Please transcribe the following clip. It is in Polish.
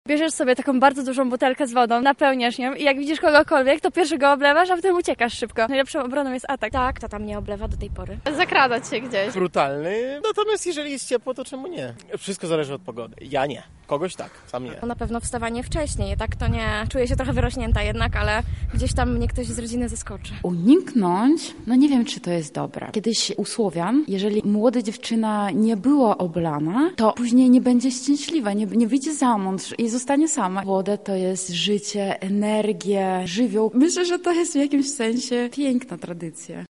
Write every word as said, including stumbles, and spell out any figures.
Bierzesz sobie taką bardzo dużą butelkę z wodą, napełniasz ją i jak widzisz kogokolwiek, to pierwszego oblewasz, a potem uciekasz szybko. Najlepszą obroną jest atak. Tak, to tam mnie oblewa do tej pory. Zakradać się gdzieś. Brutalny, natomiast jeżeli jest ciepło, to czemu nie? Wszystko zależy od pogody. Ja nie. Kogoś tak, sam nie. Na pewno wstawanie wcześniej, tak to nie. Czuję się trochę wyrośnięta jednak, ale gdzieś tam mnie ktoś z rodziny zaskoczy. Uniknąć? No nie wiem, czy to jest dobre. Kiedyś u Słowian, jeżeli młoda dziewczyna nie była oblana, to później nie będzie szczęśliwa, nie, nie wyjdzie za mąż i zostanie sama. Woda to jest życie, energia, żywioł. Myślę, że to jest w jakimś sensie piękna tradycja.